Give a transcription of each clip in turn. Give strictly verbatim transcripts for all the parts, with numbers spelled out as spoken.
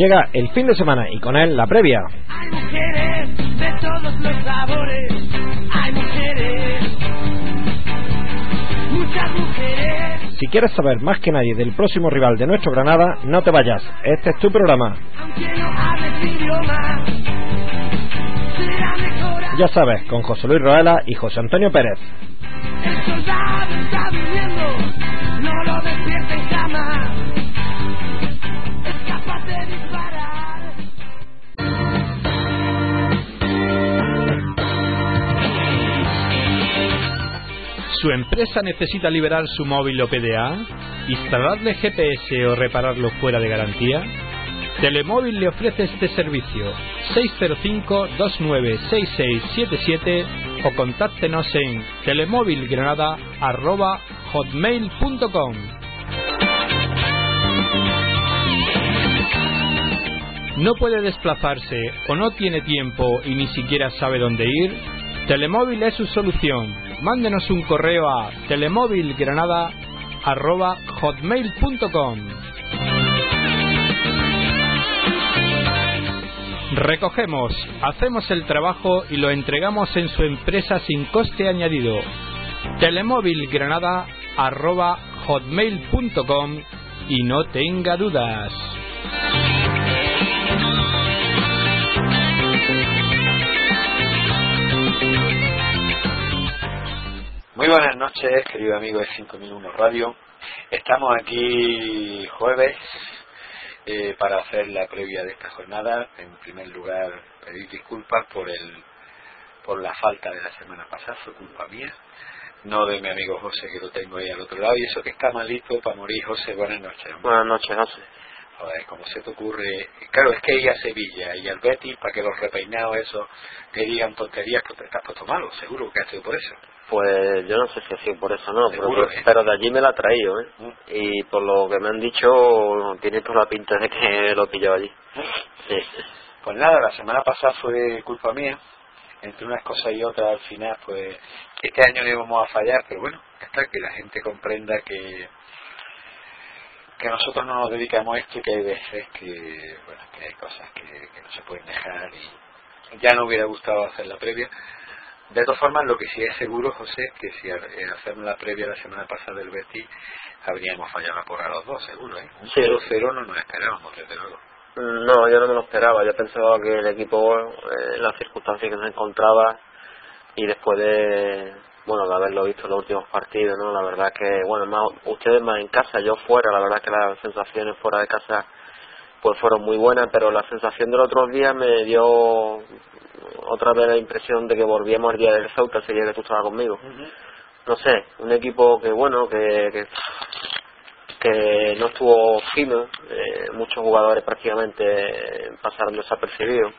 Llega el fin de semana y con él la previa. Hay mujeres de todos los sabores, hay mujeres, muchas mujeres. Si quieres saber más que nadie del próximo rival de nuestro Granada, no te vayas, este es tu programa. Aunque no hables idioma, será mejor. Ya sabes, con José Luis Roela y José Antonio Pérez. El soldado está viviendo, no lo despierten jamás. Es capaz de disparar. ¿Su empresa necesita liberar su móvil o P D A? ¿Instalarle G P S o repararlo fuera de garantía? Telemóvil le ofrece este servicio. seis cero cinco, dos nueve seis seis siete siete o contáctenos en telemóvilgranada arroba hotmail punto com. ¿No puede desplazarse o no tiene tiempo y ni siquiera sabe dónde ir? Telemóvil es su solución. Mándenos un correo a telemóvilgranada arroba hotmail punto com. Recogemos, hacemos el trabajo y lo entregamos en su empresa sin coste añadido. telemóvilgranada arroba hotmail punto com y no tenga dudas. Muy buenas noches, querido amigo de cinco mil uno Radio. Estamos aquí jueves eh, para hacer la previa de esta jornada. En primer lugar, pedir disculpas por el por la falta de la semana pasada, fue culpa mía, no de mi amigo José, que lo tengo ahí al otro lado, y eso que está malito para morir. José, buenas noches. Hombre. Buenas noches, José. Joder, ¿cómo se te ocurre? Claro, es que ir a Sevilla y al Betis, para que los repeinados esos que digan tonterías, pues te estás puesto malo, seguro que ha sido por eso. Pues yo no sé si ha sido por eso o no, seguro, pero, ¿eh? pero de allí me la ha traído, ¿eh? ¿Mm? Y por lo que me han dicho, tiene toda la pinta de que lo pilló allí. Sí. Pues nada, la semana pasada fue culpa mía, entre unas cosas y otras, al final, pues este año no íbamos a fallar, pero bueno, hasta que la gente comprenda que que nosotros no nos dedicamos a esto y que hay veces que, bueno, que hay cosas que, que no se pueden dejar y ya no hubiera gustado hacer la previa. De todas formas, lo que sí es seguro, José, que si hacemos la previa la semana pasada del Betis, habríamos fallado la porra a los dos, seguro, ¿eh? Un cero cero no nos esperábamos, desde luego. No, yo no me lo esperaba. Yo pensaba que el equipo, eh, en las circunstancias que se encontraba y después de, bueno, de haberlo visto en los últimos partidos, ¿no? La verdad que, bueno, más, ustedes más en casa, yo fuera, la verdad que las sensaciones fuera de casa pues fueron muy buenas, pero la sensación del otro día me dio otra vez la impresión de que volvíamos al día del Ceuta, ese día que tú estabas conmigo. Uh-huh. No sé, un equipo que, bueno, que que, que no estuvo fino, eh, muchos jugadores prácticamente pasaron desapercibidos,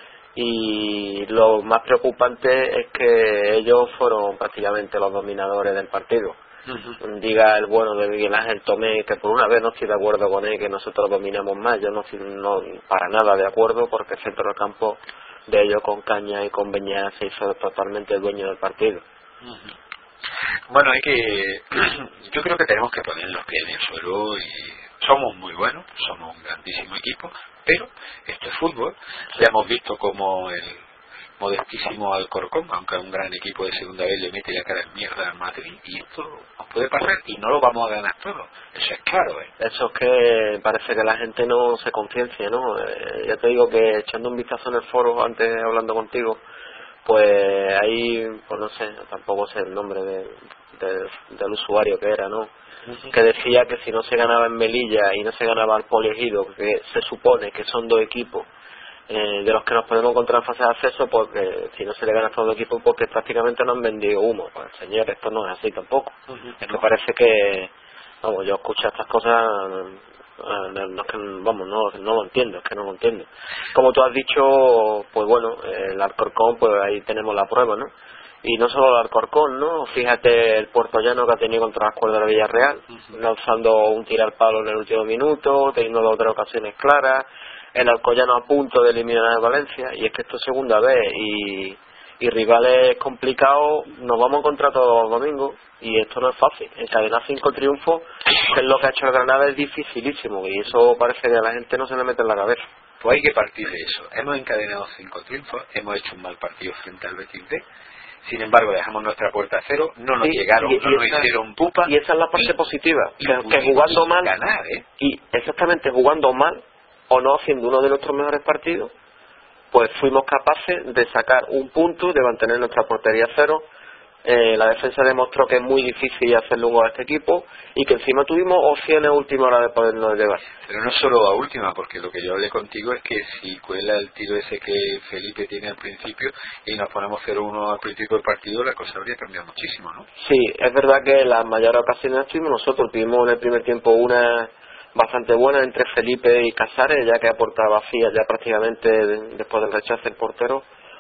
y lo más preocupante es que ellos fueron prácticamente los dominadores del partido. Uh-huh. Diga el bueno de Miguel Ángel Tomé, que por una vez no estoy de acuerdo con él, que nosotros dominamos más. Yo no estoy no, para nada de acuerdo, porque el centro del campo de ellos con Caña y con Beñá se hizo totalmente el dueño del partido. Uh-huh. Bueno, hay que yo creo que tenemos que poner los pies en el suelo, y somos muy buenos, somos un grandísimo equipo, pero esto es fútbol. Ya hemos visto como el modestísimo Alcorcón, aunque es un gran equipo de segunda vez, le mete la cara en mierda al Madrid, y esto nos puede pasar y no lo vamos a ganar todo, eso es claro, ¿eh? Eso es que parece que la gente no se conciencia, ¿no? Eh, ya te digo que echando un vistazo en el foro antes, hablando contigo, pues ahí, pues no sé, tampoco sé el nombre de, de, del usuario que era, ¿no? Uh-huh. Que decía que si no se ganaba en Melilla y no se ganaba al Poliegido, que se supone que son dos equipos Eh, de los que nos podemos encontrar en fase de acceso, porque si no se le gana a estos dos equipos, porque prácticamente no han vendido humo. Pues señor, esto no es así tampoco. Uh-huh. Es que parece que, vamos, yo escucho estas cosas, no, no es que, vamos, no, no lo entiendo, es que no lo entiendo. Como tú has dicho, pues bueno, el Alcorcón, pues ahí tenemos la prueba, ¿no? Y no solo el Alcorcón, ¿no? Fíjate el puertollano que ha tenido contra las cuerdas de Villarreal, uh-huh. lanzando un tiro al palo en el último minuto, teniendo dos o tres ocasiones claras. El Alcoyano a punto de eliminar a Valencia, y es que esto es segunda vez, y, y rivales complicados nos vamos a encontrar todos los domingos, y esto no es fácil. Encadenar cinco triunfos, que es lo que ha hecho el Granada, es dificilísimo, y eso parece que a la gente no se le mete en la cabeza. Pues hay que partir de eso. Hemos encadenado cinco triunfos, hemos hecho un mal partido frente al Betis B, sin embargo dejamos nuestra puerta a cero, no nos sí, llegaron, y, no y nos esa, hicieron pupa, y esa es la parte y, positiva, y que, que jugando mal ganar, ¿eh? y exactamente jugando mal o no haciendo uno de nuestros mejores partidos, pues fuimos capaces de sacar un punto, de mantener nuestra portería a cero. Eh, la defensa demostró que es muy difícil hacerle un gol a este equipo, y que encima tuvimos opciones a última hora de podernos llevar. Pero no solo a última, porque lo que yo hablé contigo es que si cuela el tiro ese que Felipe tiene al principio y nos ponemos cero uno al principio del partido, la cosa habría cambiado muchísimo, ¿no? Sí, es verdad que las mayores ocasiones las tuvimos nosotros. Tuvimos en el primer tiempo una bastante buena entre Felipe y Casares, ya que aportaba vacía ya prácticamente después del rechazo del portero,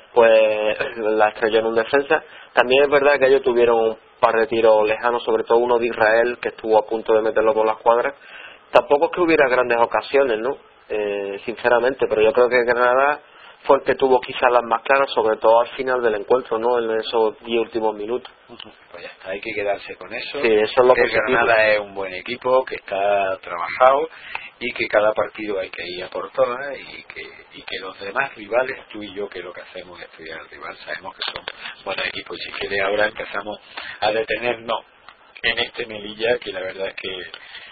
pues la estrelló en un defensa. También es verdad que ellos tuvieron un par de tiros lejanos, sobre todo uno de Israel, que estuvo a punto de meterlo por las cuadras. Tampoco es que hubiera grandes ocasiones, ¿no? Eh, sinceramente, pero yo creo que Granada fue el que tuvo quizás las más claras, sobre todo al final del encuentro, ¿no? En esos diez últimos minutos. Pues ya está, hay que quedarse con eso. Sí, eso es lo que positivo. Granada es un buen equipo, que está trabajado, y que cada partido hay que ir a por todas, y que, y que los demás rivales, tú y yo, que lo que hacemos es estudiar al rival, sabemos que son buenos equipos, y si quiere ahora empezamos a detenernos en este Melilla, que la verdad es que,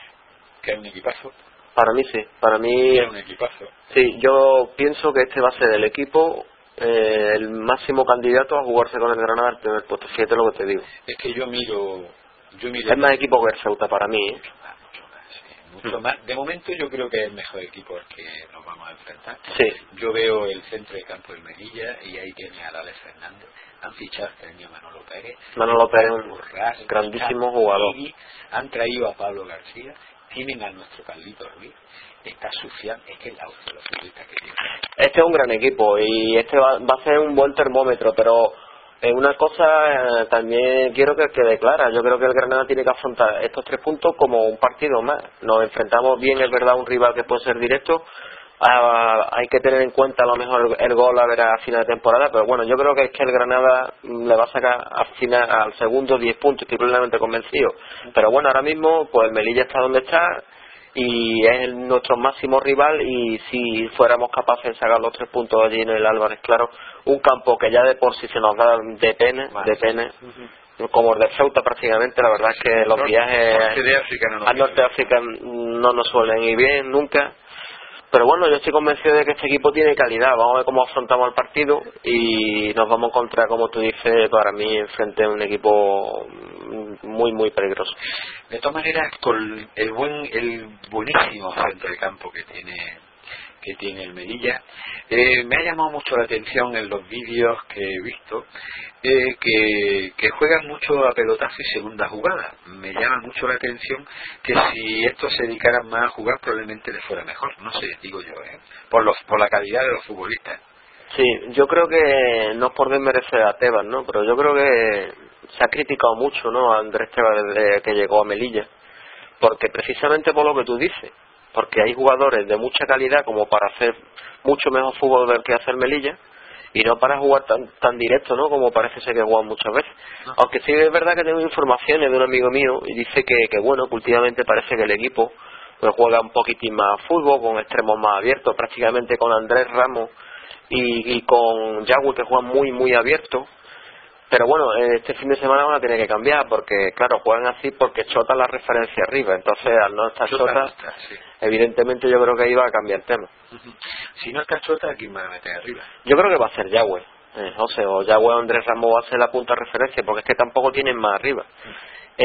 que es un equipazo. Para mí sí, para mí es un equipazo. Sí, yo pienso que este va a ser el equipo, eh, el máximo candidato a jugarse con el Granada al primer puesto. Fíjate lo que te digo. Es que yo miro, yo miro es más equipo que el Ceuta para mí, ¿eh? Mucho más, mucho más, sí, mucho mm. más. De momento yo creo que es el mejor equipo al que nos vamos a enfrentar. Sí. Yo veo el centro de campo del Melilla, y ahí tiene a Alex Fernández. Han fichado este año a Manolo Pérez. Manolo Pérez, un Burras, grandísimo jugador. Han traído a Pablo García. Tienen a nuestro Carlito Ruiz, está Sufian, es que es la otra de los futbolistas que tiene. Este es un gran equipo, y este va, va a ser un buen termómetro, pero en una cosa eh, también quiero que quede clara. Yo creo que el Granada tiene que afrontar estos tres puntos como un partido más. Nos enfrentamos bien, es verdad, a un rival que puede ser directo. Ah, hay que tener en cuenta a lo mejor el gol a ver a final de temporada, pero bueno, yo creo que es que el Granada le va a sacar al final, al segundo diez puntos, estoy plenamente convencido. Pero bueno, ahora mismo pues el Melilla está donde está, y es el, nuestro máximo rival, y si fuéramos capaces de sacar los tres puntos allí en el Álvarez Claro, un campo que ya de por sí se nos da de pena, de pena, uh-huh. como el de Ceuta prácticamente. La verdad es que los viajes al norte de África no nos suelen ir bien nunca. Pero bueno, yo estoy convencido de que este equipo tiene calidad. Vamos a ver cómo afrontamos el partido, y nos vamos a encontrar, como tú dices, para mí, enfrente a un equipo muy, muy peligroso. De todas maneras, con el buen, el buenísimo centro de campo que tiene que tiene el Melilla, eh, me ha llamado mucho la atención en los vídeos que he visto, eh, que, que juegan mucho a pelotazo y segunda jugada. Me llama mucho la atención que si estos se dedicaran más a jugar, probablemente les fuera mejor. No sé, digo yo, ¿eh? por los por la calidad de los futbolistas. Sí, yo creo que no es por desmerecer a Tebas, ¿no? Pero yo creo que se ha criticado mucho, ¿no?, a Andrés Tebas desde que llegó a Melilla, porque precisamente por lo que tú dices, porque hay jugadores de mucha calidad como para hacer mucho mejor fútbol del que hacer Melilla, y no para jugar tan tan directo, ¿no?, como parece ser que juegan muchas veces. No. Aunque sí es verdad que tengo informaciones de un amigo mío, y dice que, que bueno, que últimamente parece que el equipo pues juega un poquitín más fútbol, con extremos más abiertos, prácticamente con Andrés Ramos y, y con Yagüe, que juegan muy muy abiertos. Pero bueno, este fin de semana van a tener que cambiar, porque claro, juegan así porque Chota la referencia arriba. Entonces, al no estar Chota, Chota está, sí. evidentemente yo creo que iba a cambiar el tema. Uh-huh. Si no está Chota, ¿a quién van a meter arriba? Yo creo que va a ser Yagüe. Eh, o sea, o Yagüe o Andrés Ramos va a ser la punta de referencia, porque es que tampoco tienen más arriba. Uh-huh.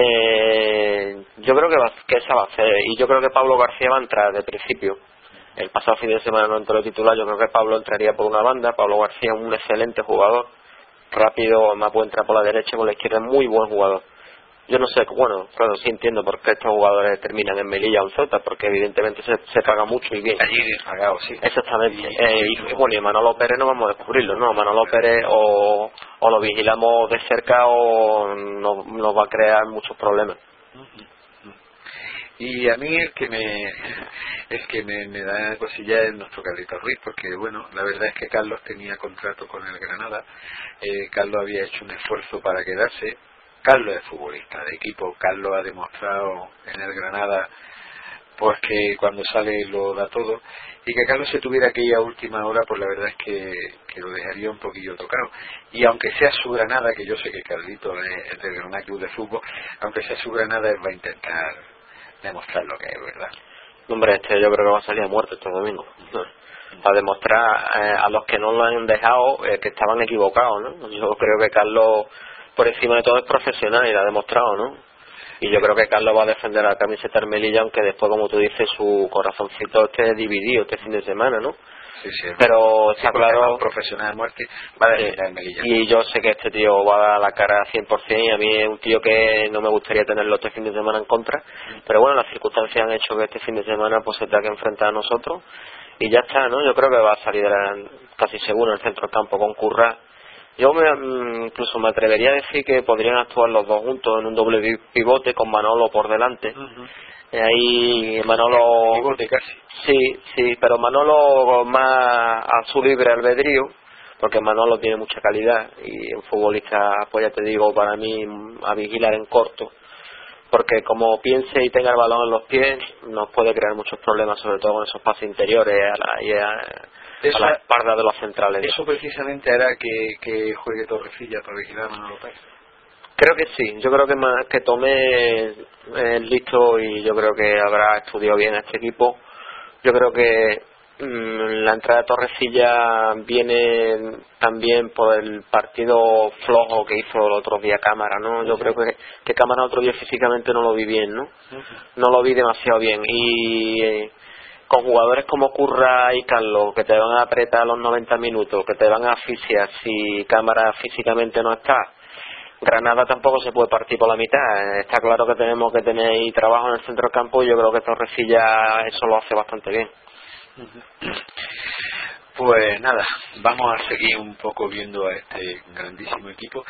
eh, yo creo que, va, que esa va a ser. Y yo creo que Pablo García va a entrar de principio. El pasado fin de semana no entró de titular. Yo creo que Pablo entraría por una banda. Pablo García es un excelente jugador, rápido, más puede entrar por la derecha, por la izquierda, es muy buen jugador. Yo no sé, bueno, claro, sí entiendo por qué estos jugadores terminan en Melilla o en Ceuta, porque evidentemente se, se paga mucho y bien. Allí pagado, sí. Exactamente. Y, eh, y bueno, y Manolo Pérez no vamos a descubrirlo, ¿no? Manolo Pérez o, o lo vigilamos de cerca o nos, nos va a crear muchos problemas. Y a mí el que me el que me, me da cosilla es nuestro Carlitos Ruiz, porque bueno, la verdad es que Carlos tenía contrato con el Granada, eh, Carlos había hecho un esfuerzo para quedarse. Carlos es futbolista de equipo, Carlos ha demostrado en el Granada pues que cuando sale lo da todo, y que Carlos se tuviera que ir a última hora, pues la verdad es que, que lo dejaría un poquillo tocado. Y aunque sea su Granada, que yo sé que Carlitos es, es del Granada Club de Fútbol, aunque sea su Granada, él va a intentar demostrar lo que es, ¿verdad? Hombre, este yo creo que va a salir a muerte este domingo. Para demostrar eh, a los que no lo han dejado eh, que estaban equivocados, ¿no? Yo creo que Carlos, por encima de todo, es profesional y lo ha demostrado, ¿no? Y yo creo que Carlos va a defender a la camiseta del Melilla, aunque después, como tú dices, su corazoncito esté dividido este fin de semana, ¿no? Sí, sí, pero está sí, claro, un profesional de muerte va a defender al Melilla. Y yo sé que este tío va a dar la cara cien por ciento, y a mí es un tío que no me gustaría tenerlo este fin de semana en contra, pero bueno, las circunstancias han hecho que este fin de semana pues se tenga que enfrentar a nosotros, y ya está, ¿no? Yo creo que va a salir casi seguro en el centro del campo con Currá. Yo me, incluso me atrevería a decir que podrían actuar los dos juntos en un doble pivote con Manolo por delante. Uh-huh. Ahí Manolo... Pivote casi. Sí, sí, pero Manolo más a su libre albedrío, porque Manolo tiene mucha calidad y un futbolista, pues ya te digo, para mí a vigilar en corto, porque como piense y tenga el balón en los pies nos puede crear muchos problemas, sobre todo con esos pases interiores a la, y a, Eso, a la espalda de los centrales. Eso precisamente hará que, que juegue Torrecilla para vigilar a Manolo Pérez. Creo que sí, yo creo que más que Tomé es listo y yo creo que habrá estudiado bien a este equipo. Yo creo que mmm, la entrada de Torrecilla viene también por el partido flojo que hizo el otro día Cámara, ¿no? Yo creo que, que Cámara otro día físicamente no lo vi bien, ¿no? No lo vi demasiado bien y... Eh, con jugadores como Currá y Carlos que te van a apretar los noventa minutos, que te van a asfixiar si Cámara físicamente no está, Granada tampoco se puede partir por la mitad. Está claro que tenemos que tener ahí trabajo en el centro del campo, y yo creo que Torrecilla eso lo hace bastante bien. Pues nada, vamos a seguir un poco viendo a este grandísimo equipo.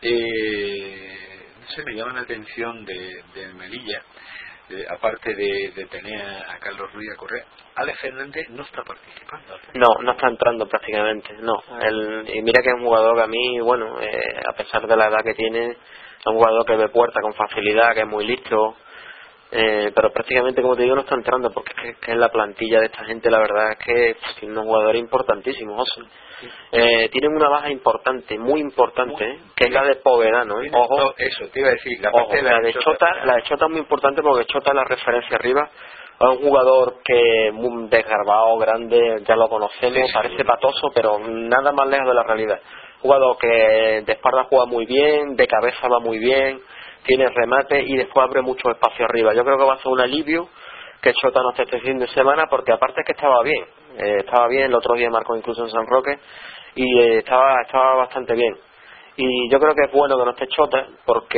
Eh, no sé, me llama la atención de, de Melilla. De, aparte de, de tener a Carlos Ruiz a correr, Alex Fernández no está participando. No, no está entrando prácticamente, no. El, y mira que es un jugador que a mí, bueno, eh, a pesar de la edad que tiene, es un jugador que ve puerta con facilidad, que es muy listo, eh, pero prácticamente, como te digo, no está entrando, porque es que, que en la plantilla de esta gente la verdad es que pues, tiene unos jugadores importantísimos, José. Eh, tienen una baja importante, muy importante, ¿eh? Que es la de Povedano, ¿eh? Ojo, eso te iba a decir, la, ojo, la de Chota, la de Chota es muy importante, porque Chota es la referencia arriba. Es un jugador que muy desgarbado, grande, ya lo conocemos, sí, parece sí, patoso, pero nada más lejos de la realidad. Jugador que de espalda juega muy bien, de cabeza va muy bien, tiene remate y después abre mucho espacio arriba. Yo creo que va a ser un alivio que Chota no esté este fin de semana, porque aparte es que estaba bien, eh, estaba bien, el otro día marcó incluso en San Roque y eh, estaba estaba bastante bien. Y yo creo que es bueno que no esté Chota,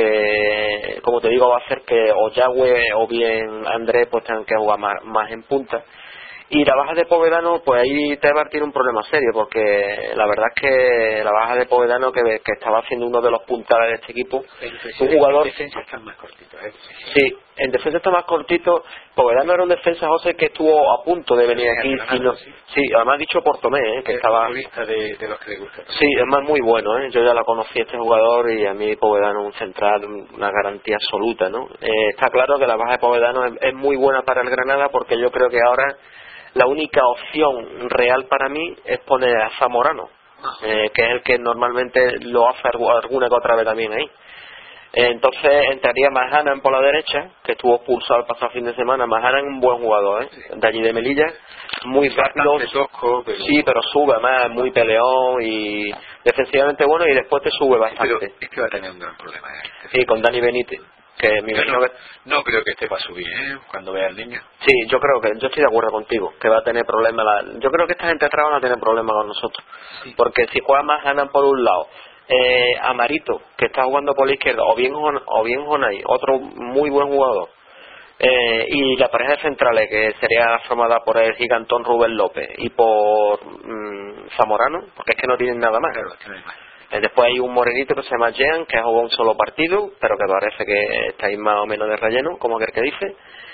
porque como te digo va a hacer que o Yagüe o bien Andrés pues tengan que jugar más, más en punta. Y la baja de Povedano, pues ahí te va a partir un problema serio, porque la verdad es que la baja de Povedano, que, que estaba haciendo uno de los puntales de este equipo, un jugador... En defensa está más cortito, ¿eh? Sí, en defensa está más cortito. Povedano era un defensa, José, que estuvo a punto de venir aquí. Y no, sí, además dicho por Tomé, ¿eh? Que estaba... De, de los que le gusta. Sí, es más muy bueno, ¿eh? Yo ya la conocí este jugador y a mí Povedano un central, una garantía absoluta, ¿no? Eh, está claro que la baja de Povedano es, es muy buena para el Granada, porque yo creo que ahora la única opción real para mí es poner a Zamorano, eh, que es el que normalmente lo hace alguna que otra vez también ahí. Eh, entonces entraría Mahanan por la derecha, que estuvo expulsado el pasado fin de semana. Mahanan es un buen jugador, ¿eh? De allí de Melilla, muy rápido, tosco, pero... sí, pero sube, además muy peleón y defensivamente bueno, y después te sube bastante. Pero es que va a tener un gran problema, ¿eh? Sí, con Dani Benítez. Que mi no, que... no creo que esté para subir, ¿eh? Cuando vea al niño. Sí, yo creo que, yo estoy de acuerdo contigo, que va a tener problemas. La... Yo creo que esta gente atrás van a tener problemas con nosotros. Sí. Porque si juega más ganan por un lado, eh, Amarito, que está jugando por la izquierda, o bien o bien Jonay, otro muy buen jugador, eh, y la pareja de centrales, que sería formada por el gigantón Rubén López y por mmm, Zamorano, porque es que no tienen nada más. Claro, tienen más. Después hay un morenito que se llama Jean, que ha jugado un solo partido, pero que parece que está ahí más o menos de relleno, como aquel que dice.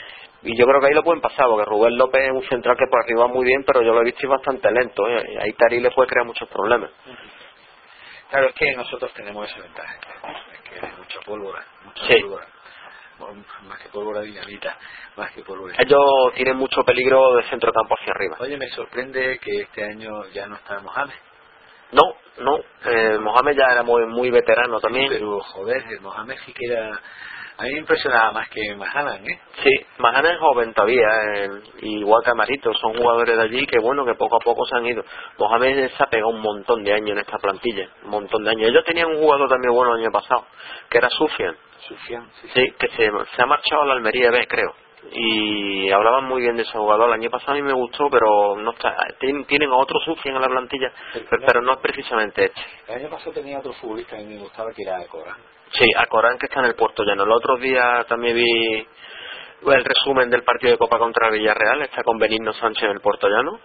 y yo creo que ahí lo pueden pasar, porque Rubén López es un central que por arriba muy bien, pero yo lo he visto bastante lento, ¿eh? Y ahí Tarí le puede crear muchos problemas. Claro, es que nosotros tenemos esa ventaja, es que hay mucha pólvora, mucha Sí. pólvora. Más que pólvora dinamita, más que pólvora. Ellos tienen mucho peligro de centro campo hacia arriba. Oye, me sorprende que este año ya no está Mohamed. No, no, eh, Mohamed ya era muy, muy veterano también. Sí, pero joder, el Mohamed sí que era... A mí me impresionaba más que Mahanan, ¿eh? Sí, Mahana es joven todavía, eh, igual que Amarito, son jugadores de allí que bueno, que poco a poco se han ido. Mohamed se ha pegado un montón de años en esta plantilla, un montón de años. Ellos tenían un jugador también bueno el año pasado, que era Sufian. Sufian, sí. Sí, que se, se ha marchado a la Almería B, creo. Y hablaban muy bien de ese jugador. El año pasado a mí me gustó, pero no está. Tienen, tienen a otro Sufian en la plantilla, pero, pero no es precisamente este. El año pasado tenía otro futbolista que a mí me gustaba, que era Corán. Sí, a Corán, que está en el Puerto Llano. El otro día también vi el resumen del partido de Copa contra Villarreal, está con Benigno Sánchez en el Puerto Llano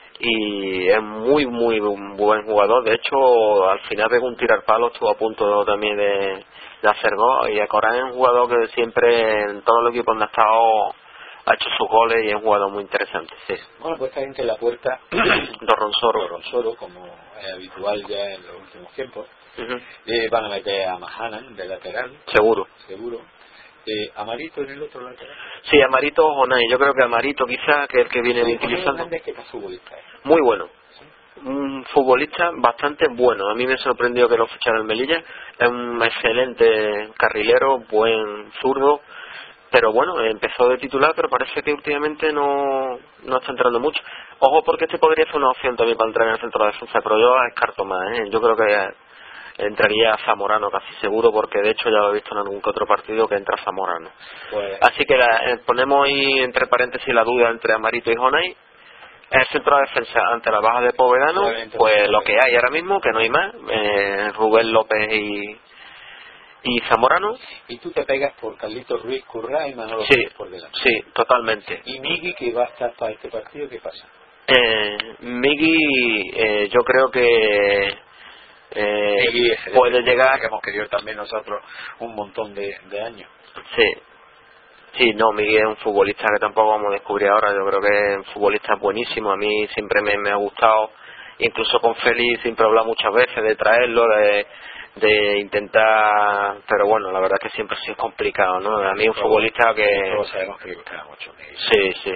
y es muy muy un buen jugador. De hecho, al final pegó un tirar palo, estuvo a punto también de, de hacer gol. Y a Corán es un jugador que siempre en todos los equipos donde ha estado ha hecho sus goles y es un jugador muy interesante. Sí. Bueno, pues está entre la puerta Dorronsoro. Dorronsoro, como es habitual ya en los últimos tiempos. Uh-huh. Eh, van a meter a Mahanan de lateral, Seguro. seguro. Eh, Amarito en el otro lateral. Sí, Amarito o Jonay. Yo creo que Amarito quizás, que es el que viene utilizando. Es que está futbolista. ¿eh? Muy bueno. Un futbolista bastante bueno. A mí me sorprendió que lo fichara el Melilla. Es un excelente carrilero, buen zurdo. Pero bueno, empezó de titular, pero parece que últimamente no, no está entrando mucho. Ojo, porque este podría ser una opción también para entrar en el centro de defensa, pero yo descarto más, ¿eh? Yo creo que entraría Zamorano casi seguro, porque de hecho ya lo he visto en algún que otro partido que entra Zamorano. Pues... Así que la, eh, ponemos ahí entre paréntesis la duda entre Amarito y Jonay. El centro de defensa ante la baja de Povedano, pues lo que hay ahora mismo, que no hay más, eh, Rubén López y, y Zamorano. Y tú te pegas por Carlitos Ruiz, Currá y Manolo Sí, Pérez por delante. sí, totalmente. ¿Y Migui, que va a estar para este partido, qué pasa? Eh, Migui, eh, yo creo que eh, Migui es puede llegar. Que hemos querido también nosotros un montón de, de años. Sí, sí, no, Miguel es un futbolista que tampoco vamos a descubrir ahora. Yo creo que es un futbolista buenísimo. A mí siempre me, me ha gustado, incluso con Félix siempre he hablado muchas veces de traerlo, de, de intentar, pero bueno, la verdad es que siempre ha sido complicado, ¿no? A mí es un Todos, futbolista que... Todos sabemos que le gustaba mucho Migui. Sí, sí.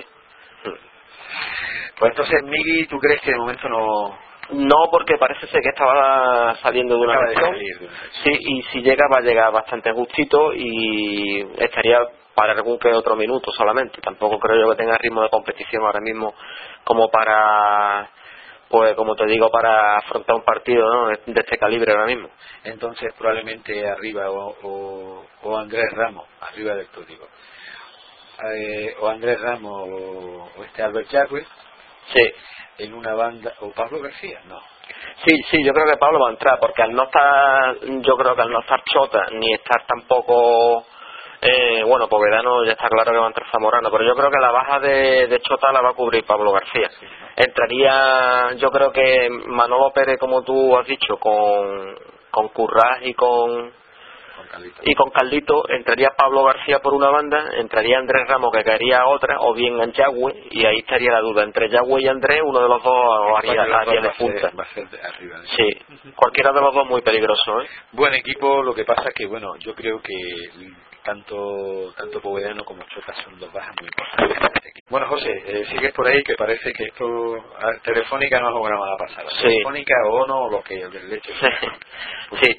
Pues entonces, Migui, ¿tú crees que de momento no...? No, porque parece ser que estaba saliendo de una Acaba de lesión. salir de una lesión. Sí, y si llega va a llegar bastante justito y estaría para algún que otro minuto solamente. Tampoco creo yo que tenga ritmo de competición ahora mismo como para, pues como te digo, para afrontar un partido, ¿no?, de, de este calibre ahora mismo. Entonces probablemente arriba o, o, o Andrés Ramos, arriba del Tótico. Eh, o Andrés Ramos o, o este Albert Jacques. Sí. En una banda, o Pablo García, no. Sí, sí, yo creo que Pablo va a entrar, porque al no estar, yo creo que al no estar Chota, ni estar tampoco, eh, bueno, Povedano ya está claro que va a entrar Zamorano, pero yo creo que la baja de, de Chota la va a cubrir Pablo García. Sí, ¿no? Entraría, yo creo que Manolo Pérez, como tú has dicho, con, con Currás y con... Con Carlitos. Y con Caldito entraría Pablo García por una banda, entraría Andrés Ramos, que caería a otra, o bien en Yagüe, y ahí estaría la duda. Entre Yagüe y Andrés, uno de los dos haría, haría de punta. Va a ser de arriba. ¿no? Sí, cualquiera de los dos muy peligroso, ¿eh? Buen equipo, lo que pasa es que, bueno, yo creo que tanto tanto Povedano como Chota son dos bajas muy importantes para este equipo. Bueno, José, eh, sigues por ahí, que parece que esto, a, Telefónica no es lo que nos va a pasar. Sí. Telefónica o no, o lo que el leche. Sí.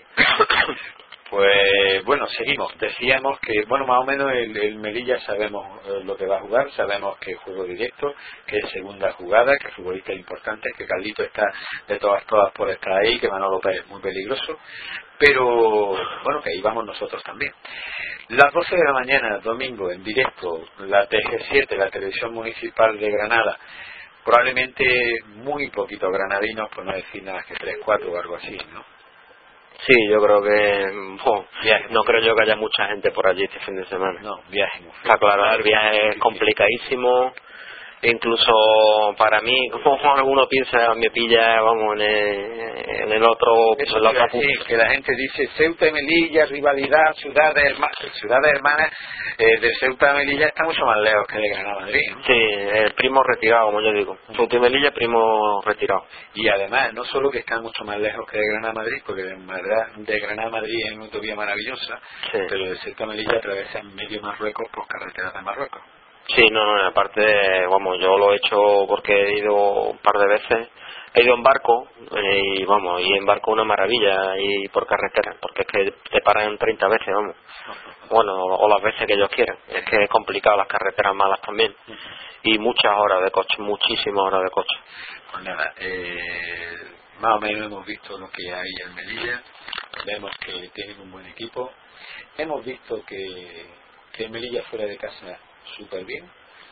Pues bueno, seguimos. Decíamos que, bueno, más o menos el, el Melilla sabemos eh, lo que va a jugar, sabemos que es juego directo, que es segunda jugada, que el futbolista es importante, que Carlito está de todas todas por estar ahí, que Manolo López es muy peligroso, pero bueno, que ahí vamos nosotros también. Las doce de la mañana, domingo, en directo, la T G siete, la Televisión Municipal de Granada, probablemente muy poquitos granadinos, por no decir nada que tres, cuatro o algo así, ¿no? Sí, yo creo que oh, no creo yo que haya mucha gente por allí este fin de semana. No, viaje. Está claro, el viaje es complicadísimo incluso para mí, como alguno piensa, me pilla, vamos, en el, en el otro, Eso en la otra decir, punta. que la gente dice Ceuta y Melilla, rivalidad, ciudades hermanas, ciudades hermanas, eh, de Ceuta a Melilla está mucho más lejos que de Granada Madrid, ¿no? Sí, el primo retirado, como yo digo. Ceuta y Melilla, primo retirado. Y además, no solo que está mucho más lejos que de Granada a Madrid, porque de, Madra- de Granada a Madrid es una autovía maravillosa, Sí. pero de Ceuta a Melilla atraviesa medio Marruecos por carreteras de Marruecos. Sí, no, no, aparte, vamos, yo lo he hecho porque he ido un par de veces, he ido en barco, eh, y vamos, y en barco una maravilla, y por carretera, porque es que te paran treinta veces, vamos, bueno, o, o las veces que ellos quieran, es que es complicado, las carreteras malas también, y muchas horas de coche, muchísimas horas de coche. Pues nada, eh, más o menos hemos visto lo que hay en Melilla, vemos que tienen un buen equipo, hemos visto que, que Melilla fuera de casa súper bien,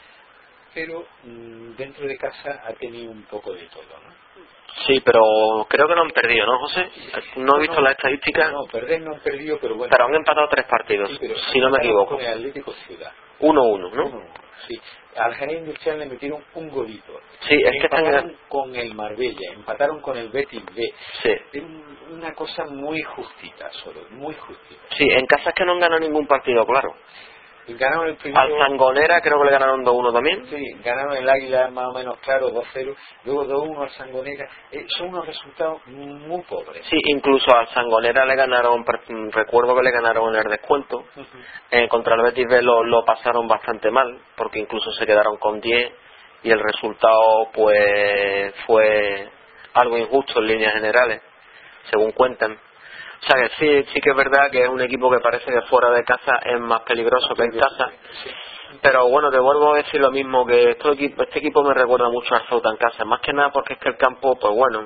pero mmm, dentro de casa ha tenido un poco de todo, ¿no? Sí, pero creo que no han perdido, ¿no, José? No he visto no, las estadísticas, no, perder no han perdido, pero bueno, pero han empatado tres partidos, sí, pero si no me empataron equivoco. con el Atlético Ciudad, uno uno, ¿no? uno uno, sí. Al Jerez Industrial le metieron un golito. Sí, es que están... Empataron con el Marbella, empataron con el Betis B. Sí. Es una cosa muy justita, solo, muy justita. Sí, en casa es que no han ganado ningún partido, claro. Ganaron el primero. Al Sangonera creo que le ganaron dos uno también. Sí, ganaron el Águila más o menos claro, dos cero, luego dos uno al Sangonera. Eh, son unos resultados muy pobres. Sí, incluso al Sangonera le ganaron, recuerdo que le ganaron en el descuento. Uh-huh. Eh, contra el Betis B lo, lo pasaron bastante mal, porque incluso se quedaron con diez y el resultado pues fue algo injusto en líneas generales, según cuentan. O sea que sí, sí que es verdad que es un equipo que parece que fuera de casa es más peligroso que en casa. Pero bueno, te vuelvo a decir lo mismo, que este equipo, este equipo me recuerda mucho al Ceuta en casa. Más que nada porque es que el campo, pues bueno,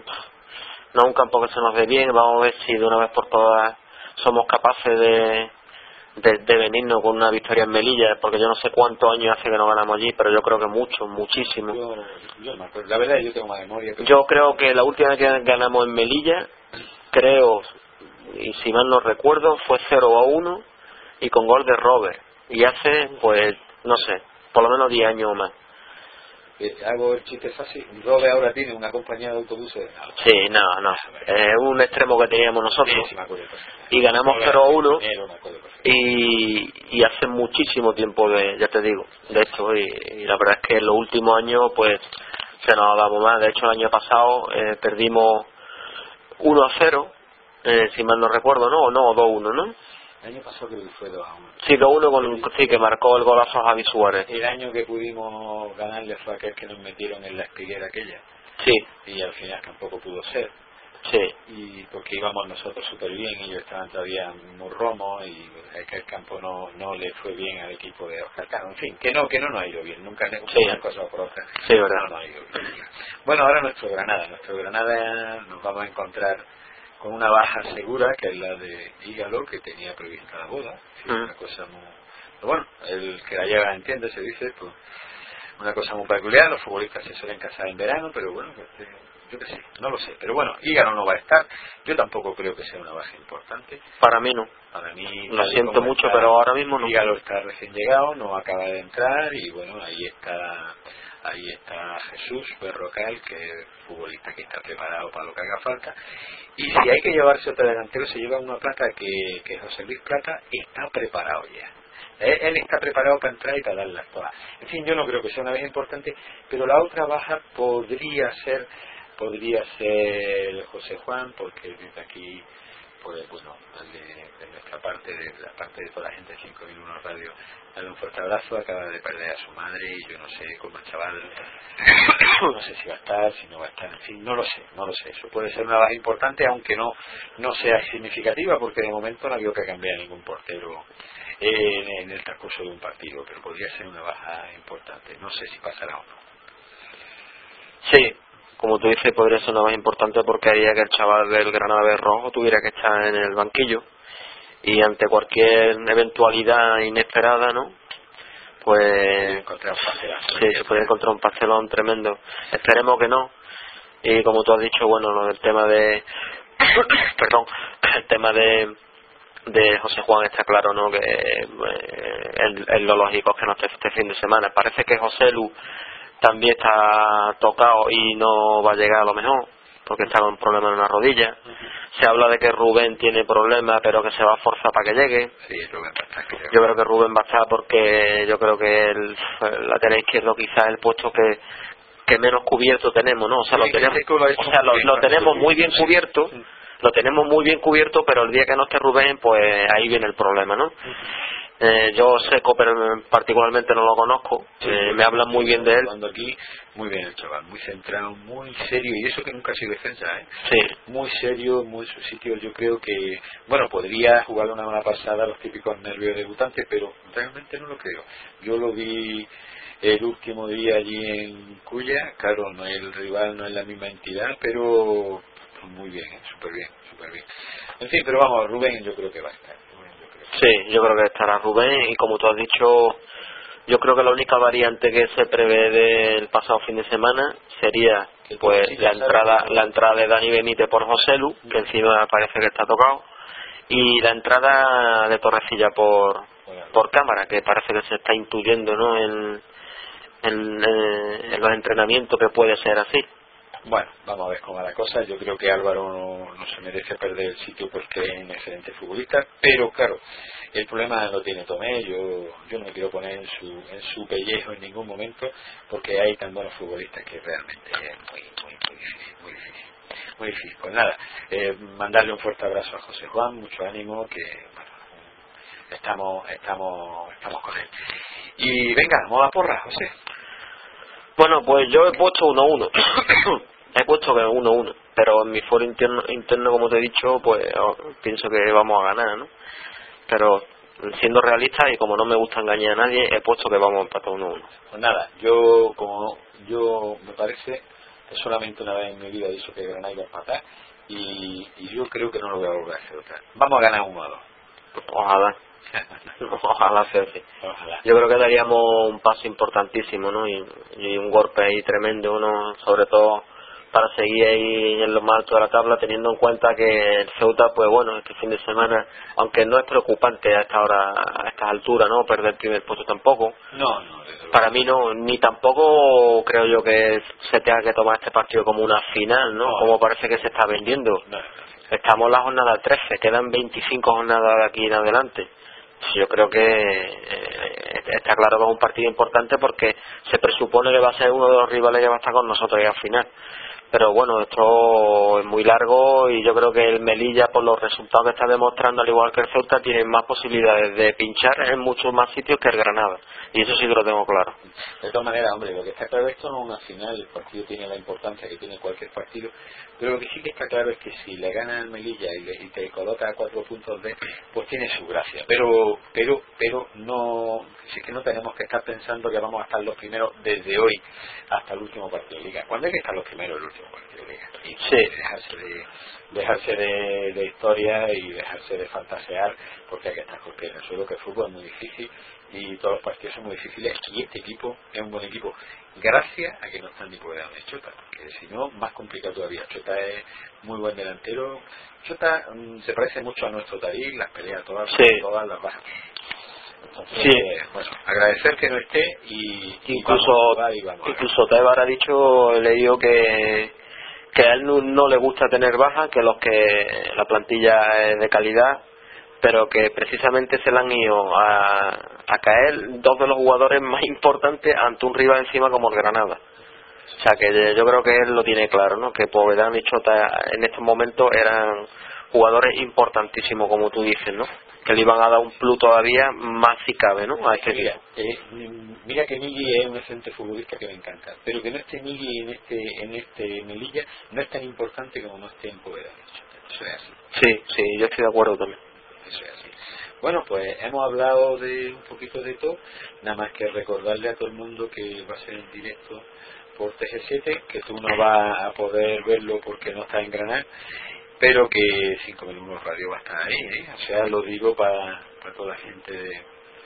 no es un campo que se nos dé bien. Vamos a ver si de una vez por todas somos capaces de, de, de venirnos con una victoria en Melilla, porque yo no sé cuántos años hace que no ganamos allí, pero yo creo que mucho, muchísimo. Yo, yo no me acuerdo. La verdad, yo tengo más memoria. Que... Yo creo que la última vez que ganamos en Melilla, creo... y si mal no recuerdo fue cero a uno y con gol de Robert, y hace pues no sé, por lo menos diez años o más. Eh, hago el chiste fácil. Robert ahora tiene una compañía de autobuses. Sí, no, no, es un extremo que teníamos nosotros. Sí, sí, me acuerdo, y ganamos cero a uno y, y, y hace muchísimo tiempo de, ya te digo, de esto, y, y la verdad es que en los últimos años pues se nos ha dado más. De hecho el año pasado eh, perdimos uno a cero, Eh, si mal no recuerdo, ¿no? O no, dos uno, ¿no? El año pasado creo que fue dos a uno. Sí, dos uno con, sí, que marcó el golazo a Javi Suárez. El año que pudimos ganarle fue aquel que nos metieron en la espiguera aquella. Sí. Y al final tampoco pudo ser. Sí. Y porque íbamos nosotros súper bien y ellos estaban todavía muy romos y es que el campo no no le fue bien al equipo de Oscar Cano. En fin, que no, que no nos ha ido bien. Nunca negamos sí. una cosa por otra. Sí, verdad. No nos ha ido bien. Bueno, ahora nuestro Granada. Nuestro Granada nos vamos a encontrar con una baja segura, que es la de Ígalo, que tenía prevista la boda. Sí, uh-huh. Una cosa muy... Pero bueno, el que la lleva entiende, se dice, pues una cosa muy peculiar. Los futbolistas se suelen casar en verano, pero bueno, pues, yo qué sé, no lo sé. Pero bueno, Ígalo no va a estar. Yo tampoco creo que sea una baja importante. Para mí no. Para mí... Lo siento mucho, está, pero ahora mismo no. Ígalo está recién llegado, no acaba de entrar y bueno, ahí está... Ahí está Jesús Berrocal, que es futbolista que está preparado para lo que haga falta. Y si hay que llevarse otro delantero, se lleva una Plata que, que José Luis Plata está preparado ya. Él, él está preparado para entrar y para dar las todas. En fin, yo no creo que sea una vez importante, pero la otra baja podría ser, podría ser José Juan, porque desde aquí, pues bueno, de, de nuestra parte, de la parte de toda la gente de cinco mil uno Radio, darle un fuerte abrazo. Acaba de perder a su madre y yo no sé cómo el chaval, no sé si va a estar, si no va a estar, en fin, no lo sé, no lo sé. Eso puede ser una baja importante, aunque no no sea significativa, porque de momento no ha habido que cambiar ningún portero en, en el transcurso de un partido, pero podría ser una baja importante. No sé si pasará o no. Sí, como tú dices, podría ser una baja importante porque haría que el chaval del Granada B rojo tuviera que estar en el banquillo. Y ante cualquier eventualidad inesperada, ¿no? Pues sí, se puede encontrar un pastelón tremendo. Esperemos que no. Y como tú has dicho, bueno, lo del tema de perdón, el tema de de José Juan está claro, ¿no? Que eh, es, es lo lógico que no esté este fin de semana. Parece que José Lu también está tocado y no va a llegar a lo mejor, porque está con problemas en una rodilla. Se habla de que Rubén tiene problemas, pero que se va a forzar para que llegue. Sí, Rubén va a estar, creo. Yo creo que Rubén va a estar porque yo creo que el lateral izquierdo quizás es el puesto que que menos cubierto tenemos, ¿no? O sea, sí, lo tenemos, lo o sea, lo, lo tenemos muy bien cubierto, sí. Lo tenemos muy bien cubierto, pero el día que no esté Rubén, pues ahí viene el problema, ¿no? Eh, yo Seco, pero particularmente no lo conozco. Sí, eh, me hablan muy bien de él. Cuando aquí, muy bien el chaval, muy centrado, muy serio, y eso que nunca ha sido defensa, ¿eh? Sí. Muy serio, muy su sitio. Yo creo que, bueno, podría jugar una mala pasada los típicos nervios debutantes, pero realmente no lo creo. Yo lo vi el último día allí en Cuya, claro, no es el rival, no es la misma entidad, pero muy bien, ¿eh? súper bien, súper bien. En fin, pero vamos, Rubén yo creo que va a estar. Sí, yo creo que estará Rubén y como tú has dicho, yo creo que la única variante que se prevé del pasado fin de semana sería pues la entrada la entrada de Dani Benítez por Joselu, que encima parece que está tocado, y la entrada de Torrecilla por por Cámara, que parece que se está intuyendo, ¿no? en, en, en los entrenamientos que puede ser así. Bueno, vamos a ver cómo va la cosa. Yo creo que Álvaro no, no se merece perder el sitio porque es un excelente futbolista, pero claro, el problema lo tiene Tomé. Yo yo no me quiero poner en su en su pellejo en ningún momento, porque hay tan buenos futbolistas que realmente es muy muy muy difícil, muy difícil, muy difícil. Pues nada, eh, mandarle un fuerte abrazo a José Juan, mucho ánimo, que bueno, estamos estamos estamos con él. Y venga, vamos a porra, José. Bueno, pues yo he puesto uno uno. He puesto que uno uno, pero en mi foro interno, interno, como te he dicho, pues pienso que vamos a ganar, ¿no? Pero siendo realista y como no me gusta engañar a nadie, he puesto que vamos a empatar uno uno. Pues nada, yo como yo me parece que solamente una vez en mi vida he dicho que Granada iba a empatar y, y yo creo que no lo voy a volver a hacer otra. Vamos a ganar uno a dos. Ojalá. Ojalá sea así. Ojalá. Yo creo que daríamos un paso importantísimo, ¿no? Y, y un golpe ahí tremendo, ¿no? Sobre todo para seguir ahí en lo más alto de la tabla, teniendo en cuenta que el Ceuta, pues bueno, este fin de semana, aunque no es preocupante a esta hora, a estas alturas, ¿no? Perder el primer puesto tampoco. No, no. Para mí no, ni tampoco creo yo que se tenga que tomar este partido como una final, ¿no? no como parece que se está vendiendo. No, no, no. Estamos en la jornada trece, quedan veinticinco jornadas de aquí en adelante. Yo creo que eh, está claro que es un partido importante porque se presupone que va a ser uno de los rivales que va a estar con nosotros ya al final. Pero bueno, esto es muy largo y yo creo que el Melilla, por los resultados que está demostrando, al igual que el Ceuta, tiene más posibilidades de pinchar en muchos más sitios que el Granada. Y eso sí que lo tengo claro. De todas maneras, hombre, lo que está claro, esto no es una final, el partido tiene la importancia que tiene cualquier partido, pero lo que sí que está claro es que si le gana al Melilla y, le, y te coloca a cuatro puntos de, pues tiene su gracia. Pero, pero, pero no, si es que no tenemos que estar pensando que vamos a estar los primeros desde hoy hasta el último partido de Liga. ¿Cuándo hay que estar los primeros el último partido de Liga? Y sí. dejarse de dejarse de, de historia y dejarse de fantasear, porque hay que estar con pies en el suelo, que el fútbol es muy difícil y todos los partidos son muy difíciles, y este equipo es un buen equipo gracias a que no están ni por de Chota, que si no, más complicado todavía. Chota es muy buen delantero. Chota um, se parece mucho a nuestro Tarí, las peleas todas, sí. todas las bajas. Entonces, sí. eh, bueno, agradecer que no esté y incluso y vamos, y vamos incluso Tebar ha dicho, he leído que que a él no, no le gusta tener bajas, que los que la plantilla es de calidad, pero que precisamente se le han ido a, a caer dos de los jugadores más importantes ante un rival encima como el Granada. O sea que yo creo que él lo tiene claro, ¿no? Que Povedán y Chota en estos momentos eran jugadores importantísimos, como tú dices, ¿no? Que le iban a dar un plus todavía más si cabe, ¿no? A este mira, eh, mira que Migui es un excelente futbolista que me encanta, pero que no esté Migui en este en este Melilla no es tan importante como no esté en Povedán. Eso es así. Sí, sí, yo estoy de acuerdo también. Eso es así. Bueno, pues hemos hablado de un poquito de todo, nada más que recordarle a todo el mundo que va a ser en directo por T G siete, que tú no vas a poder verlo porque no estás en Granada, pero que cinco mil uno Radio va a estar ahí, ¿eh? O sea, lo digo para, para toda la gente de,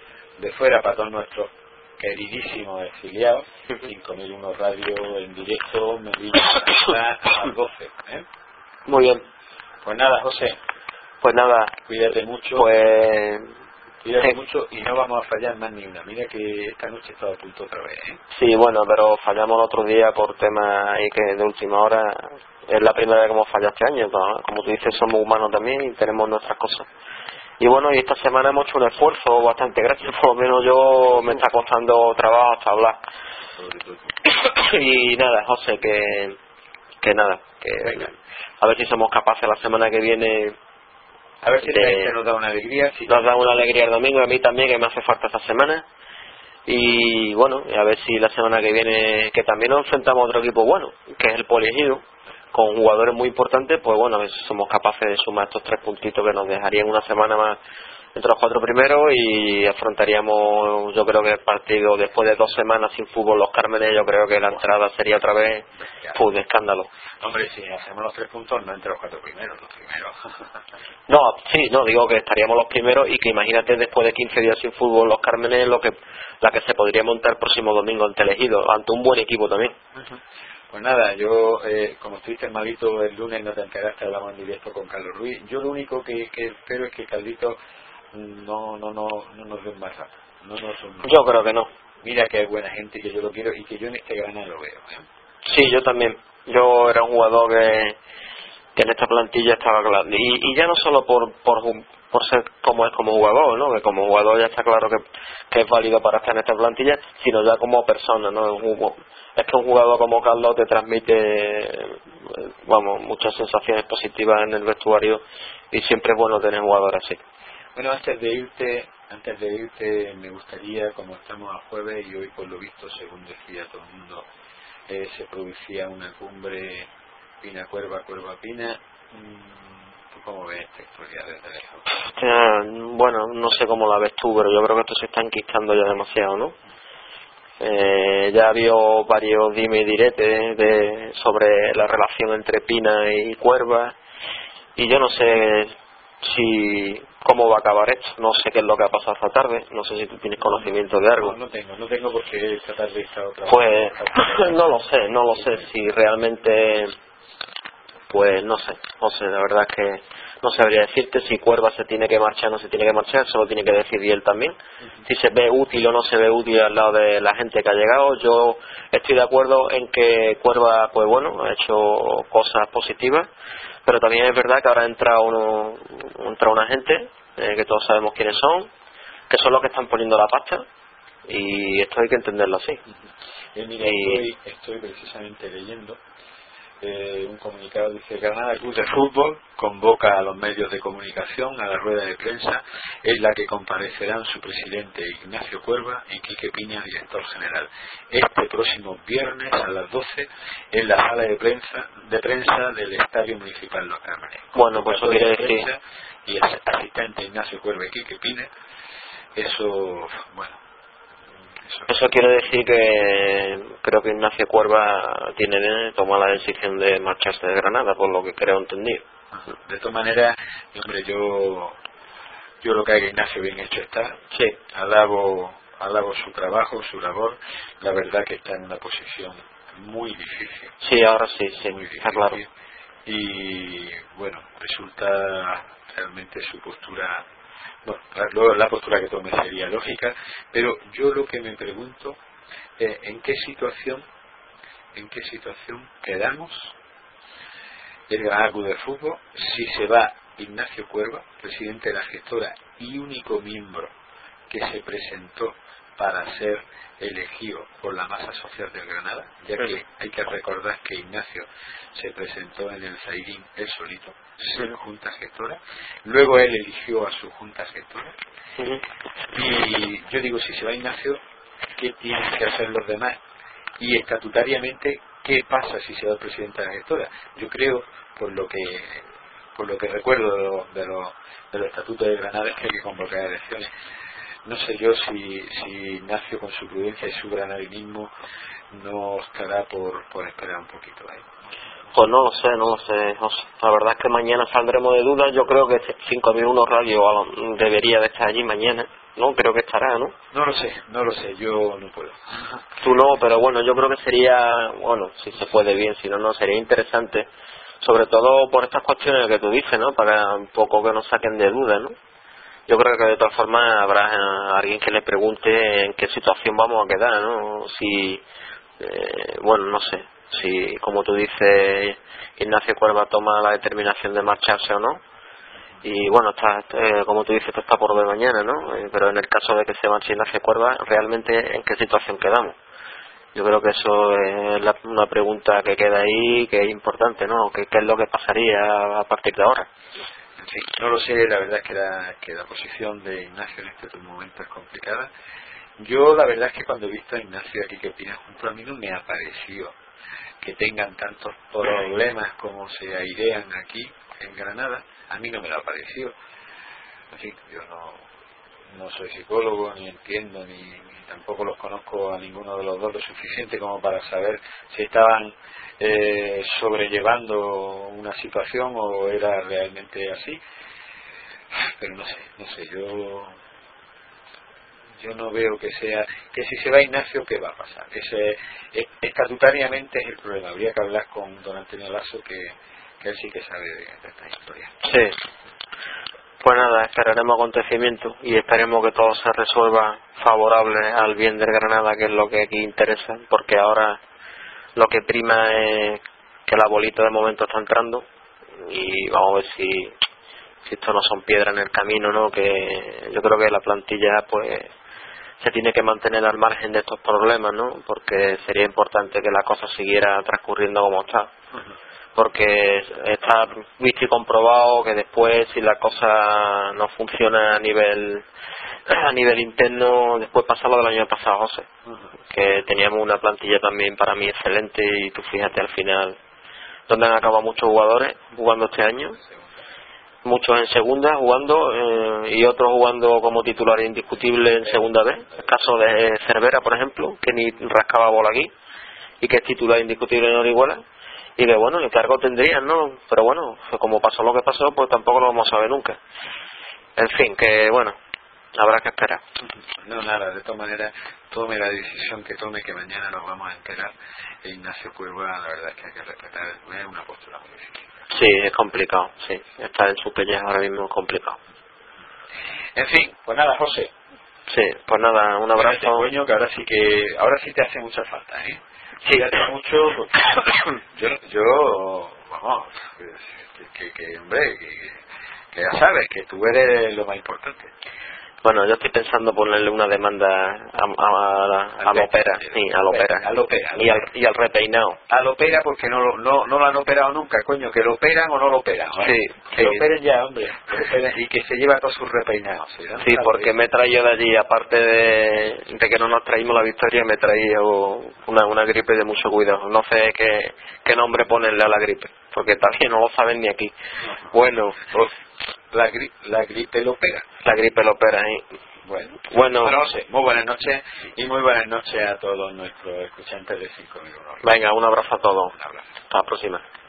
de fuera, para todos nuestros queridísimos exiliados. cinco mil uno Radio en directo, Melilla a las doce, ¿eh? Muy bien. Pues nada, José. Pues nada, cuídate mucho. Pues Cuídate sí. mucho y no vamos a fallar más ni una. Mira que esta noche estaba a punto otra vez, ¿eh? Sí, bueno, pero fallamos el otro día por temas ahí que de última hora. Es la primera vez que hemos fallado este año, ¿no? Como tú dices, somos humanos también y tenemos nuestras cosas. Y bueno, y esta semana hemos hecho un esfuerzo bastante grande, por lo menos yo me está costando trabajo hasta hablar. Y nada, José, que que nada, que venga. A ver si somos capaces la semana que viene. A ver si de, gente nos da una alegría. Si nos da una alegría el domingo, a mí también, que me hace falta esta semana. Y bueno, a ver si la semana que viene, que también nos enfrentamos a otro equipo bueno, que es el Poliegido, con jugadores muy importantes, pues bueno, a ver si somos capaces de sumar estos tres puntitos que nos dejarían una semana más entre los cuatro primeros y afrontaríamos, yo creo que el partido después de dos semanas sin fútbol Los Cármenes, yo creo que la entrada sería otra vez pues, de escándalo. Hombre, si hacemos los tres puntos no entre los cuatro primeros, los primeros. No, sí, no, digo que estaríamos los primeros y que imagínate después de quince días sin fútbol Los Cármenes lo que la que se podría montar el próximo domingo ante Elegido, ante un buen equipo también. Uh-huh. Pues nada, yo, eh, como estuviste malito el lunes, no te enteraste, hablamos en directo con Carlos Ruiz. Yo lo único que, que espero es que Caldito no no no no nos dé un más rato. No, no, no, yo creo que no. Mira que es buena gente, que yo lo quiero y que yo en este Granada lo veo, ¿eh? Sí, yo también. Yo era un jugador que, que en esta plantilla estaba claro. Y, y ya no solo por, por por ser como es como jugador, ¿no? Que como jugador ya está claro que, que es válido para estar en esta plantilla, sino ya como persona, ¿no? Es que un jugador como Carlos te transmite, vamos, muchas sensaciones positivas en el vestuario y siempre es bueno tener jugadores así. Bueno, antes de irte, antes de irte, me gustaría, como estamos a jueves y hoy por lo visto, según decía todo el mundo, eh, se producía una cumbre Pina Cuerva, Cuerva Pina. ¿Tú cómo ves esta historia desde lejos? Hostia, bueno, no sé cómo la ves tú, pero yo creo que esto se está enquistando ya demasiado, ¿no? Eh, ya ha habido varios dime y diretes de, sobre la relación entre Pina y Cuerva y yo no sé si cómo va a acabar esto, no sé qué es lo que ha pasado esta tarde, no sé si tú tienes conocimiento de algo. No, no tengo, no tengo porque esta tarde está otra vez. Pues no lo sé, no lo sé si realmente, pues no sé, no sé, la verdad es que no sabría decirte si Cuerva se tiene que marchar o no se tiene que marchar, eso lo tiene que decidir él también. Uh-huh. Si se ve útil o no se ve útil al lado de la gente que ha llegado, yo estoy de acuerdo en que Cuerva, pues bueno, ha hecho cosas positivas, pero también es verdad que ahora entra uno, entra una gente, eh, que todos sabemos quiénes son, que son los que están poniendo la pasta, y esto hay que entenderlo así. Uh-huh. Eh, mira, y... estoy, estoy precisamente leyendo Eh, un comunicado, dice: Granada Club de Fútbol convoca a los medios de comunicación a la rueda de prensa en la que comparecerán su presidente Ignacio Cuerva y Quique Piña, director general, este próximo viernes a las doce en la sala de prensa de prensa del Estadio Municipal Los Cármenes. Bueno, pues eso quiere decir y el asistente Ignacio Cuerva y Quique Piña, eso, bueno, Eso quiere decir que creo que Ignacio Cuerva tiene tomado la decisión de marcharse de Granada, por lo que creo entendido. De todas maneras, hombre, yo yo lo que hay que Ignacio bien hecho está. Sí. Alabo, alabo su trabajo, su labor. La verdad que está en una posición muy difícil. Sí, ahora sí, sí, muy está difícil. claro. Y bueno, resulta realmente su postura. Bueno, la postura que tome sería lógica, pero yo lo que me pregunto es eh, en qué situación en qué situación quedamos el Granada Club de Fútbol si se va Ignacio Cuerva, presidente de la gestora y único miembro que se presentó para ser elegido por la masa social del Granada, ya que hay que recordar que Ignacio se presentó en el Zaidín él solito, sin junta gestora, luego él eligió a su junta gestora, uh-huh. Y yo digo, si se va Ignacio, ¿qué tienen que hacer los demás? Y estatutariamente, ¿qué pasa si se va el presidente de la gestora? Yo creo, por lo que por lo que recuerdo de los de los de los estatutos de Granada, es que hay que convocar elecciones. No sé yo si, si Ignacio, con su prudencia y su granadinismo, no estará por, por esperar un poquito ahí. Pues no lo sé, no lo sé, José. La verdad es que mañana saldremos de dudas. Yo creo que cinco mil uno Radio debería de estar allí mañana, ¿no? Creo que estará, ¿no? No lo sé, no lo sé, yo no puedo. Tú no, pero bueno, yo creo que sería, bueno, si se puede bien, si no, no, sería interesante. Sobre todo por estas cuestiones que tú dices, ¿no? Para un poco que nos saquen de dudas, ¿no? yo creo que de todas formas habrá eh, alguien que le pregunte en qué situación vamos a quedar, ¿no? Si, eh, bueno, no sé, si, como tú dices, Ignacio Cuerva toma la determinación de marcharse o no. Y bueno, está, eh, como tú dices, esto está por ver mañana, ¿no? Eh, pero en el caso de que se marche Ignacio Cuerva, ¿realmente en qué situación quedamos? Yo creo que eso es la, una pregunta que queda ahí, que es importante, ¿no? ¿Qué, qué es lo que pasaría a partir de ahora? En fin, no lo sé, la verdad es que la, que la posición de Ignacio en este momento es complicada. Yo la verdad es que cuando he visto a Ignacio aquí que opina junto a mí no me ha parecido que tengan tantos problemas como se airean aquí en Granada. A mí no me lo ha parecido. En fin, yo no, no soy psicólogo, ni entiendo, ni, ni tampoco los conozco a ninguno de los dos lo suficiente como para saber si estaban eh, sobrellevando una situación o era realmente así. Pero no sé, no sé, yo yo no veo que sea, que si se va Ignacio, ¿qué va a pasar? Ese, estatutariamente es el problema. Habría que hablar con don Antonio Lasso, que que él sí que sabe de, de esta historia. Sí. Pues nada, esperaremos acontecimientos y esperemos que todo se resuelva favorable al bien del Granada, que es lo que aquí interesa, porque ahora lo que prima es que la bolita de momento está entrando y vamos a ver si, si esto no son piedras en el camino, ¿no? Que yo creo que la plantilla pues se tiene que mantener al margen de estos problemas, ¿no? Porque sería importante que la cosa siguiera transcurriendo como está. Uh-huh. Porque está visto y comprobado que después, si la cosa no funciona a nivel a nivel interno, después pasa lo del año pasado, José, que teníamos una plantilla también para mí excelente y tú fíjate al final donde han acabado muchos jugadores jugando este año, muchos en segunda jugando eh, y otros jugando como titular indiscutible en segunda vez. El caso de Cervera, por ejemplo, que ni rascaba bola aquí y que es titular indiscutible en Orihuela. Y que bueno, el cargo tendrían, ¿no? Pero bueno, como pasó lo que pasó, pues tampoco lo vamos a saber nunca. En fin, que bueno, habrá que esperar. No, nada, de todas maneras, tome la decisión que tome, que mañana nos vamos a enterar. E Ignacio Cuerva, la verdad es que hay que respetar, es una postura muy difícil. Sí, es complicado, sí. Estar en su pellejo ahora mismo es complicado. En fin, pues nada, José. Sí, pues nada, un abrazo. Coño, que ahora sí que, ahora sí te hace mucha falta, ¿eh? Sí, hace mucho, porque yo, yo, vamos, que, que, que hombre, que, que ya sabes, que tú eres lo más importante. Bueno, yo estoy pensando ponerle una demanda a, a, a, la, a la ópera, sí, a la ópera, a la ópera, y al, y al repeinado. A la ópera porque no, no, no lo han operado nunca, coño, que lo operan o no lo operan, ¿eh? Sí, que sí. lo operen ya, hombre, que lo operen, y que se lleva todos sus repeinados. ¿Sí, sí, porque me he traído de allí, aparte de, de que no nos traímos la victoria, me he traído una, una gripe de mucho cuidado. No sé qué, qué nombre ponerle a la gripe, porque también no lo saben ni aquí. Bueno, pues, la, gri, la gripe lo opera. La gripe lo opera, ¿eh? Bueno, bueno, bueno, no sé, muy buenas noches y muy buenas noches a todos nuestros escuchantes de cinco minutos. Venga, un abrazo a todos. Un abrazo. Hasta la próxima.